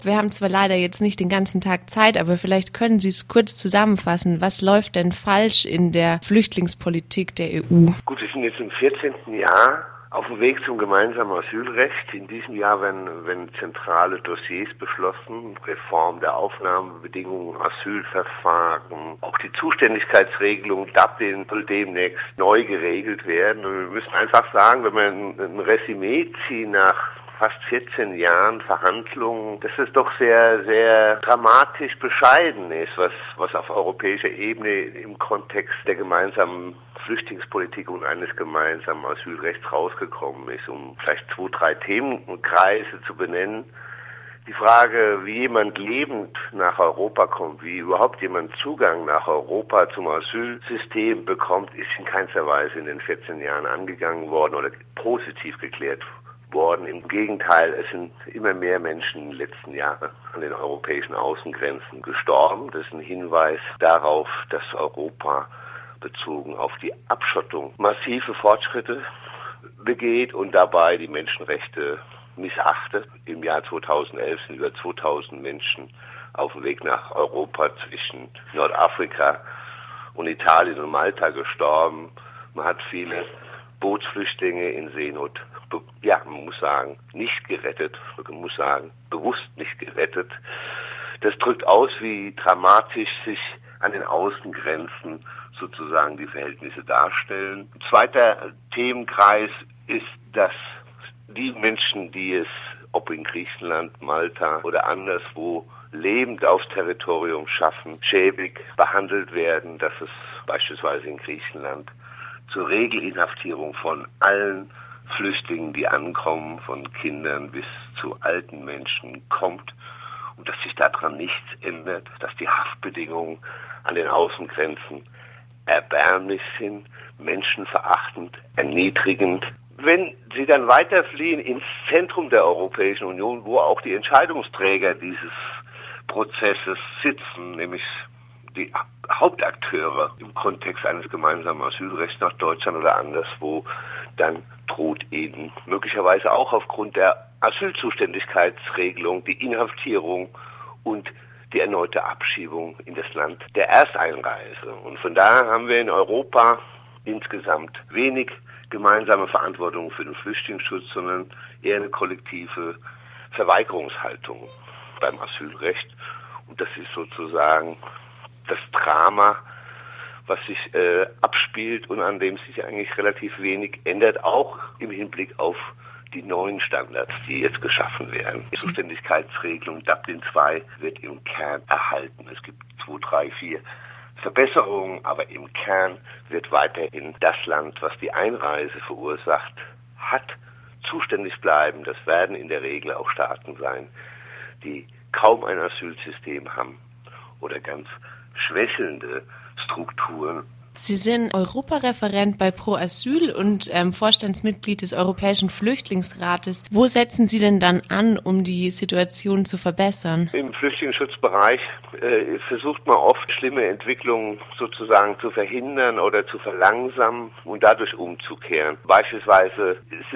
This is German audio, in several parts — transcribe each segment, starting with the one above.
Wir haben zwar leider jetzt nicht den ganzen Tag Zeit, aber vielleicht können Sie es kurz zusammenfassen. Was läuft denn falsch in der Flüchtlingspolitik der EU? Gut, wir sind jetzt im 14. Jahr auf dem Weg zum gemeinsamen Asylrecht. In diesem Jahr werden zentrale Dossiers beschlossen, Reform der Aufnahmebedingungen, Asylverfahren, auch die Zuständigkeitsregelung Dublin soll demnächst neu geregelt werden. Und wir müssen einfach sagen, wenn wir ein Resümee ziehen nach fast 14 Jahren Verhandlungen, dass es doch sehr, sehr dramatisch bescheiden ist, was auf europäischer Ebene im Kontext der gemeinsamen Flüchtlingspolitik und eines gemeinsamen Asylrechts rausgekommen ist. Um vielleicht 2, 3 Themenkreise zu benennen. Die Frage, wie jemand lebend nach Europa kommt, wie überhaupt jemand Zugang nach Europa zum Asylsystem bekommt, ist in keinster Weise in den 14 Jahren angegangen worden oder positiv geklärt worden. Im Gegenteil, es sind immer mehr Menschen in den letzten Jahren an den europäischen Außengrenzen gestorben. Das ist ein Hinweis darauf, dass Europa bezogen auf die Abschottung massive Fortschritte begeht und dabei die Menschenrechte missachtet. Im Jahr 2011 sind über 2000 Menschen auf dem Weg nach Europa zwischen Nordafrika und Italien und Malta gestorben. Man hat viele Bootsflüchtlinge in Seenot, man muss sagen, nicht gerettet, man muss sagen, bewusst nicht gerettet. Das drückt aus, wie dramatisch sich an den Außengrenzen sozusagen die Verhältnisse darstellen. Ein zweiter Themenkreis ist, dass die Menschen, die es, ob in Griechenland, Malta oder anderswo, lebend aufs Territorium schaffen, schäbig behandelt werden, dass es beispielsweise in Griechenland zur Regelinhaftierung von allen Flüchtlingen, die ankommen, von Kindern bis zu alten Menschen kommt und dass sich daran nichts ändert, dass die Haftbedingungen an den Außengrenzen erbärmlich sind, menschenverachtend, erniedrigend. Wenn sie dann weiterfliehen ins Zentrum der Europäischen Union, wo auch die Entscheidungsträger dieses Prozesses sitzen, nämlich die Hauptakteure im Kontext eines gemeinsamen Asylrechts nach Deutschland oder anderswo, dann droht ihnen möglicherweise auch aufgrund der Asylzuständigkeitsregelung die Inhaftierung und die erneute Abschiebung in das Land der Ersteinreise. Und von daher haben wir in Europa insgesamt wenig gemeinsame Verantwortung für den Flüchtlingsschutz, sondern eher eine kollektive Verweigerungshaltung beim Asylrecht. Und das ist sozusagen das Drama, was sich abspielt und an dem sich eigentlich relativ wenig ändert, auch im Hinblick auf die neuen Standards, die jetzt geschaffen werden. Die Zuständigkeitsregelung Dublin II wird im Kern erhalten. Es gibt 2, 3, 4 Verbesserungen, aber im Kern wird weiterhin das Land, was die Einreise verursacht hat, zuständig bleiben. Das werden in der Regel auch Staaten sein, die kaum ein Asylsystem haben oder ganz schwächelnde Strukturen. Sie sind Europareferent bei Pro Asyl und Vorstandsmitglied des Europäischen Flüchtlingsrates. Wo setzen Sie denn dann an, um die Situation zu verbessern? Im Flüchtlingsschutzbereich versucht man oft, schlimme Entwicklungen sozusagen zu verhindern oder zu verlangsamen und dadurch umzukehren. Beispielsweise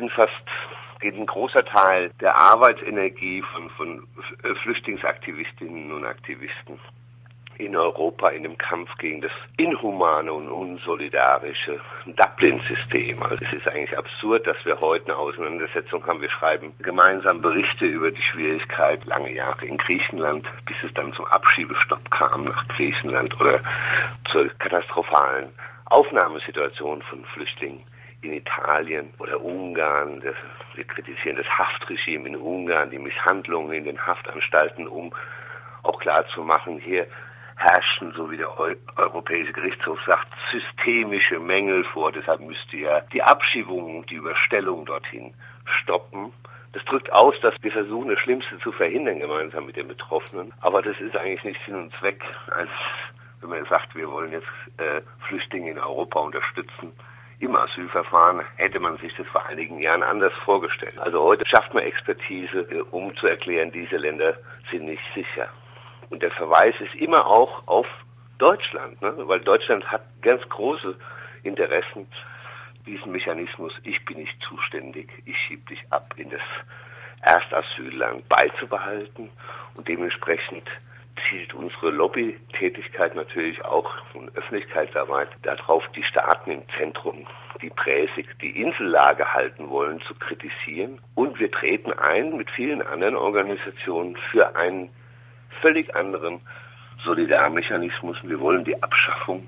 geht ein großer Teil der Arbeitsenergie von Flüchtlingsaktivistinnen und Aktivisten in Europa in dem Kampf gegen das inhumane und unsolidarische Dublin-System. Also es ist eigentlich absurd, dass wir heute eine Auseinandersetzung haben. Wir schreiben gemeinsam Berichte über die Schwierigkeit lange Jahre in Griechenland, bis es dann zum Abschiebestopp kam nach Griechenland oder zur katastrophalen Aufnahmesituation von Flüchtlingen in Italien oder Ungarn. Wir kritisieren das Haftregime in Ungarn, die Misshandlungen in den Haftanstalten, um auch klar zu machen, hier herrschen, so wie der Europäische Gerichtshof sagt, systemische Mängel vor. Deshalb müsste ja die Abschiebung, die Überstellung dorthin stoppen. Das drückt aus, dass wir versuchen, das Schlimmste zu verhindern, gemeinsam mit den Betroffenen. Aber das ist eigentlich nicht Sinn und Zweck, als wenn man sagt, wir wollen jetzt Flüchtlinge in Europa unterstützen. Im Asylverfahren hätte man sich das vor einigen Jahren anders vorgestellt. Also heute schafft man Expertise, um zu erklären, diese Länder sind nicht sicher. Und der Verweis ist immer auch auf Deutschland, weil Deutschland hat ganz große Interessen, diesen Mechanismus, ich bin nicht zuständig, ich schiebe dich ab in das Erstasylland beizubehalten. Und dementsprechend zielt unsere Lobbytätigkeit natürlich auch und Öffentlichkeitsarbeit darauf, die Staaten im Zentrum, die präsig die Insellage halten wollen, zu kritisieren. Und wir treten ein mit vielen anderen Organisationen für einen völlig anderen Solidarmechanismus. Wir wollen die Abschaffung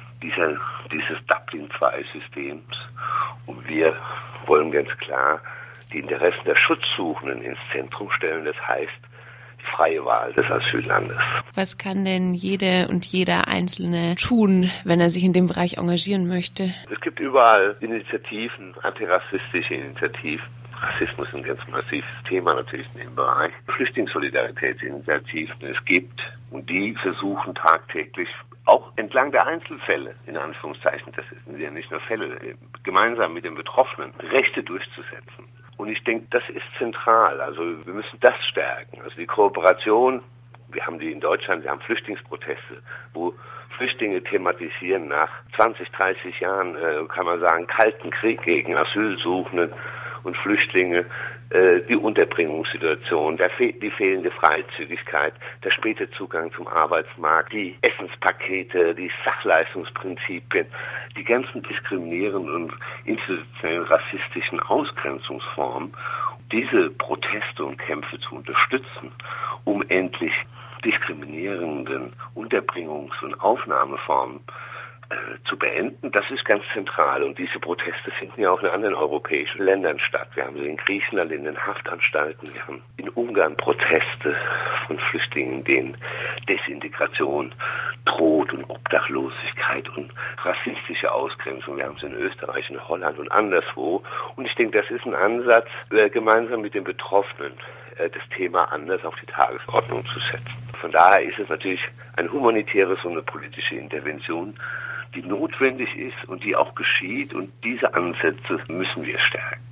dieses Dublin-II-Systems. Und wir wollen ganz klar die Interessen der Schutzsuchenden ins Zentrum stellen. Das heißt, die freie Wahl des Asyllandes. Was kann denn jede und jeder Einzelne tun, wenn er sich in dem Bereich engagieren möchte? Es gibt überall Initiativen, antirassistische Initiativen. Rassismus ist ein ganz massives Thema natürlich in dem Bereich. Flüchtlingssolidaritätsinitiativen es gibt und die versuchen tagtäglich auch entlang der Einzelfälle, in Anführungszeichen, das sind ja nicht nur Fälle, gemeinsam mit den Betroffenen Rechte durchzusetzen. Und ich denke, das ist zentral. Also wir müssen das stärken. Also die Kooperation, wir haben die in Deutschland, wir haben Flüchtlingsproteste, wo Flüchtlinge thematisieren nach 20, 30 Jahren, kann man sagen, kalten Krieg gegen Asylsuchende und Flüchtlinge, die Unterbringungssituation, die fehlende Freizügigkeit, der späte Zugang zum Arbeitsmarkt, die Essenspakete, die Sachleistungsprinzipien, die ganzen diskriminierenden und institutionell rassistischen Ausgrenzungsformen, diese Proteste und Kämpfe zu unterstützen, um endlich diskriminierenden Unterbringungs- und Aufnahmeformen zu beenden, das ist ganz zentral. Und diese Proteste finden ja auch in anderen europäischen Ländern statt. Wir haben sie in Griechenland in den Haftanstalten, wir haben in Ungarn Proteste von Flüchtlingen, denen Desintegration droht und Obdachlosigkeit und rassistische Ausgrenzung. Wir haben sie in Österreich, in Holland und anderswo. Und ich denke, das ist ein Ansatz, gemeinsam mit den Betroffenen das Thema anders auf die Tagesordnung zu setzen. Von daher ist es natürlich ein humanitäres und eine politische Intervention, die notwendig ist und die auch geschieht. Und diese Ansätze müssen wir stärken.